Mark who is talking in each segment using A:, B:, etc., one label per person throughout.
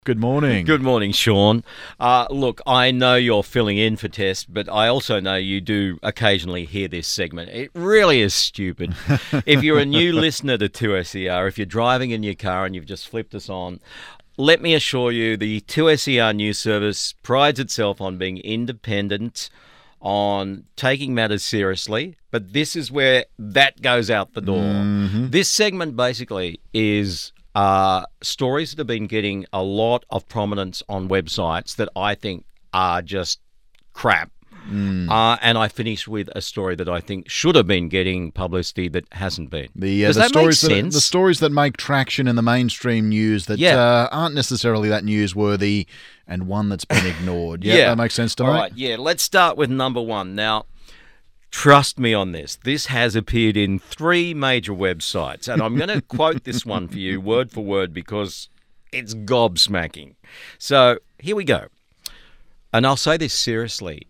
A: Good morning.
B: Good morning, Sean. Look, I know you're filling in for Tess, but I also know you do occasionally hear this segment. It really is stupid. If you're a new listener to 2SER, if you're driving in your car and you've just flipped us on, let me assure you the 2SER news service prides itself on being independent, on taking matters seriously, but this is where that goes out the door.
A: Mm-hmm.
B: This segment basically is stories that have been getting a lot of prominence on websites that I think are just crap. And I finish with a story that I think should have been getting publicity that hasn't been. Does that make sense?
A: The stories that make traction in the mainstream news that aren't necessarily that newsworthy, and one that's been ignored. Yeah, that makes sense to me.
B: All right, let's start with number one. Now, trust me on this. This has appeared in 3 major websites, and I'm going to quote this one for you word for word because it's gobsmacking. So here we go. And I'll say this seriously,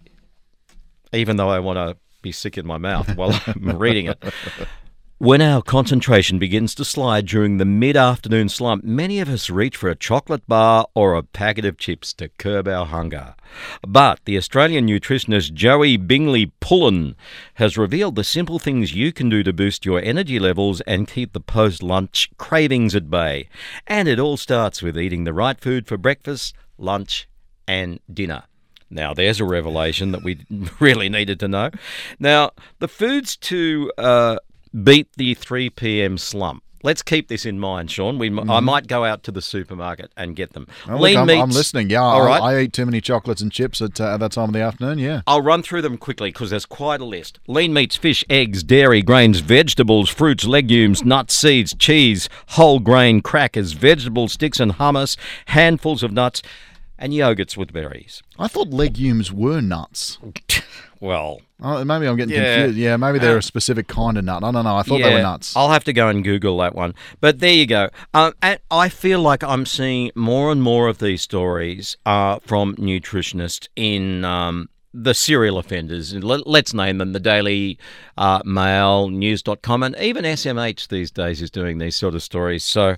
B: even though I want to be sick in my mouth while I'm reading it. When our concentration begins to slide during the mid-afternoon slump, many of us reach for a chocolate bar or a packet of chips to curb our hunger. But the Australian nutritionist Joey Bingley Pullen has revealed the simple things you can do to boost your energy levels and keep the post-lunch cravings at bay. And it all starts with eating the right food for breakfast, lunch and dinner. Now, there's a revelation that we really needed to know. Now, the foods to beat the 3 p.m. slump. Let's keep this in mind, Sean. I might go out to the supermarket and get them.
A: Oh, look, I'm listening. Yeah,
B: all right.
A: I eat too many chocolates and chips at that time of the afternoon, yeah.
B: I'll run through them quickly because there's quite a list. Lean meats, fish, eggs, dairy, grains, vegetables, fruits, legumes, nuts, seeds, cheese, whole grain, crackers, vegetable sticks and hummus, handfuls of nuts, and yogurts with berries.
A: I thought legumes were nuts.
B: Well,
A: maybe I'm getting confused. Yeah, maybe they're a specific kind of nut. I don't know. I thought they were nuts.
B: I'll have to go and Google that one. But there you go. And I feel like I'm seeing more and more of these stories from nutritionists in the serial offenders. Let's name them, the Daily Mail, News.com, and even SMH these days is doing these sort of stories. So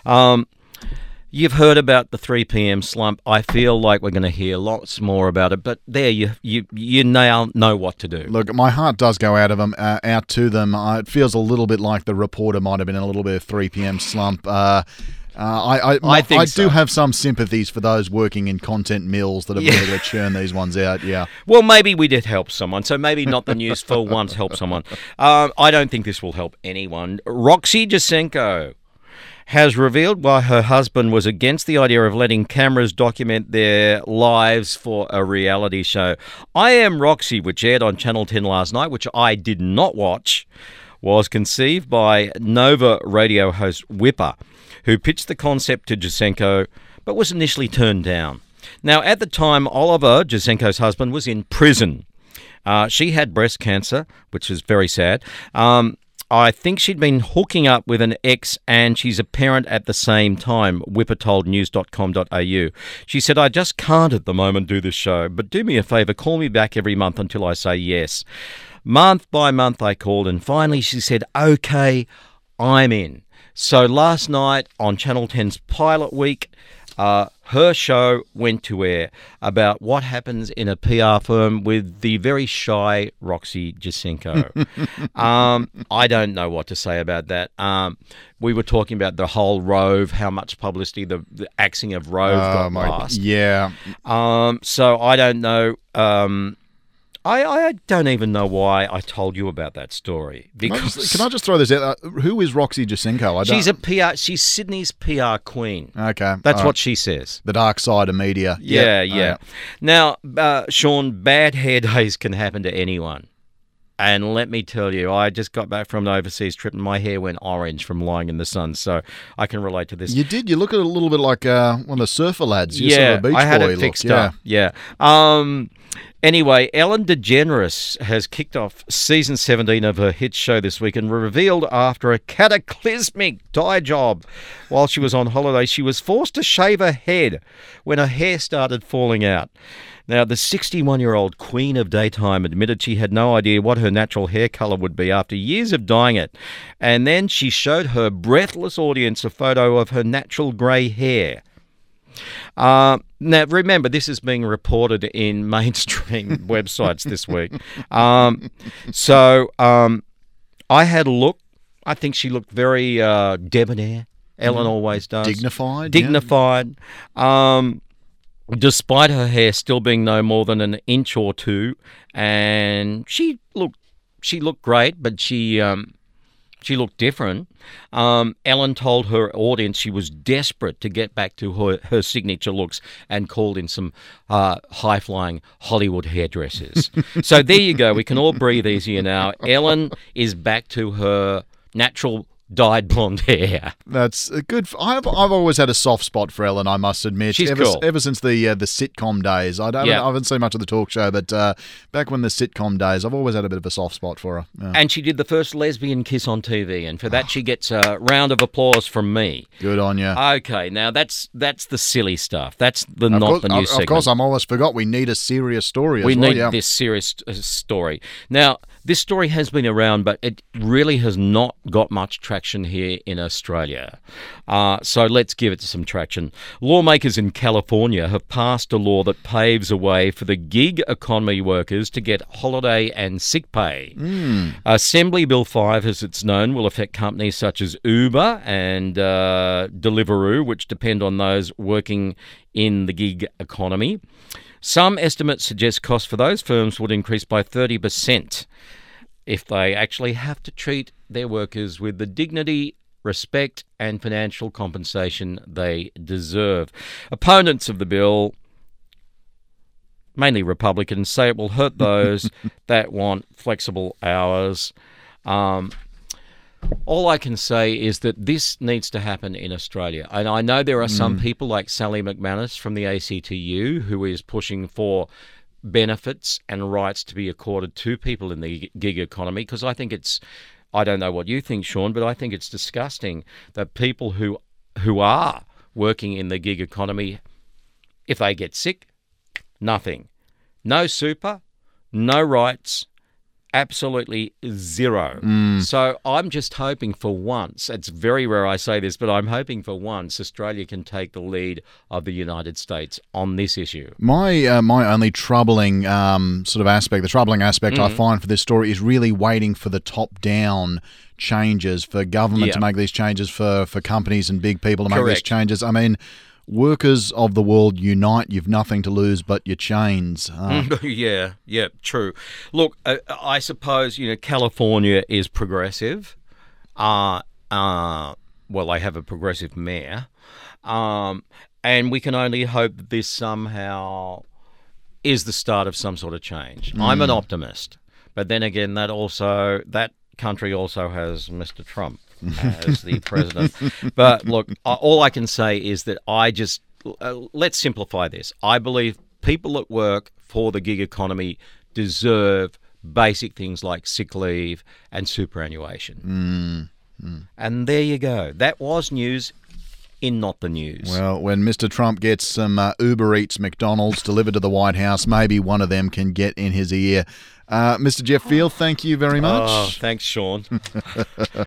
B: you've heard about the 3 p.m. slump. I feel like we're going to hear lots more about it, but there you now know what to do.
A: Look, my heart does go out to them. It feels a little bit like the reporter might have been in a little bit of 3 p.m. slump. I do have some sympathies for those working in content mills that have been able to churn these ones out. Yeah.
B: Well, maybe we did help someone, so maybe not the news for once help someone. I don't think this will help anyone. Roxy Jacenko has revealed why her husband was against the idea of letting cameras document their lives for a reality show. I Am Roxy, which aired on Channel 10 last night, which I did not watch, was conceived by Nova radio host Whipper, who pitched the concept to Jacenko, but was initially turned down. Now, at the time, Oliver, Jacenko's husband, was in prison. She had breast cancer, which is very sad. I think she'd been hooking up with an ex and she's a parent at the same time, Whipper told news.com.au. She said, I just can't at the moment do this show, but do me a favour, call me back every month until I say yes. Month by month I called and finally she said, okay, I'm in. So last night on Channel 10's Pilot Week, her show went to air about what happens in a PR firm with the very shy Roxy Jacenko. I don't know what to say about that. We were talking about the whole Rove, how much publicity the axing of Rove got last.
A: Yeah.
B: So I don't know. I don't even know why I told you about that story. Because
A: can I just throw this out? Who is Roxy Jacenko?
B: She's a PR. She's Sydney's PR queen.
A: Okay,
B: that's what she says.
A: The dark side of media.
B: Yeah. Now, Sean, bad hair days can happen to anyone. And let me tell you, I just got back from an overseas trip and my hair went orange from lying in the sun. So I can relate to this.
A: You did? You look a little bit like one of the surfer lads.
B: You're
A: sort of a Beach
B: I had
A: Boy
B: it fixed
A: look.
B: up. Yeah. Anyway, Ellen DeGeneres has kicked off season 17 of her hit show this week and revealed after a cataclysmic dye job while she was on holiday, she was forced to shave her head when her hair started falling out. Now, the 61-year-old queen of daytime admitted she had no idea what her natural hair colour would be after years of dyeing it. And then she showed her breathless audience a photo of her natural grey hair. Now, remember, this is being reported in mainstream websites this week. I had a look. I think she looked very debonair. Ellen always does.
A: Dignified.
B: Despite her hair still being no more than an inch or two, and she looked great, but she looked different. Ellen told her audience she was desperate to get back to her signature looks and called in some high-flying Hollywood hairdressers. So there you go. We can all breathe easier now. Ellen is back to her natural dyed blonde hair.
A: That's good. I've always had a soft spot for Ellen, I must admit.
B: She's cool.
A: Ever since the sitcom days. I haven't seen much of the talk show, but back when the sitcom days, I've always had a bit of a soft spot for her. Yeah.
B: And she did the first lesbian kiss on TV, and for that she gets a round of applause from me.
A: Good on you.
B: Okay, now that's the silly stuff. That's the not the news segment.
A: Of course, I almost forgot we need a serious story as well.
B: We need this serious story. Now, this story has been around, but it really has not got much traction here in Australia. So let's give it some traction. Lawmakers in California have passed a law that paves a way for the gig economy workers to get holiday and sick pay. Assembly Bill 5, as it's known, will affect companies such as Uber and Deliveroo, which depend on those working in the gig economy. Some estimates suggest costs for those firms would increase by 30% if they actually have to treat their workers with the dignity, respect and financial compensation they deserve. Opponents of the bill, mainly Republicans, say it will hurt those that want flexible hours. All I can say is that this needs to happen in Australia. And I know there are some people like Sally McManus from the ACTU who is pushing for benefits and rights to be accorded to people in the gig economy, because I think I don't know what you think, Sean, but I think it's disgusting that people who are working in the gig economy, if they get sick, nothing. No super, no rights, absolutely zero. So I'm just hoping for once, it's very rare I say this, but I'm hoping for once Australia can take the lead of the United States on this issue.
A: My only troubling sort of aspect, the troubling aspect I find for this story is really waiting for the top-down changes, for government to make these changes, for companies and big people to make these changes. I mean, workers of the world unite. You've nothing to lose but your chains.
B: Yeah, true. Look, I suppose, California is progressive. Well, they have a progressive mayor. And we can only hope that this somehow is the start of some sort of change. I'm an optimist. But then again, that country also has Mr. Trump as the president. But look, all I can say is that let's simplify this. I believe people that work for the gig economy deserve basic things like sick leave and superannuation. And there you go. That was news in Not the News.
A: Well, when Mr. Trump gets some Uber Eats McDonald's delivered to the White House, maybe one of them can get in his ear. Mr. Jeff Field, thank you very much.
B: Oh, thanks, Sean.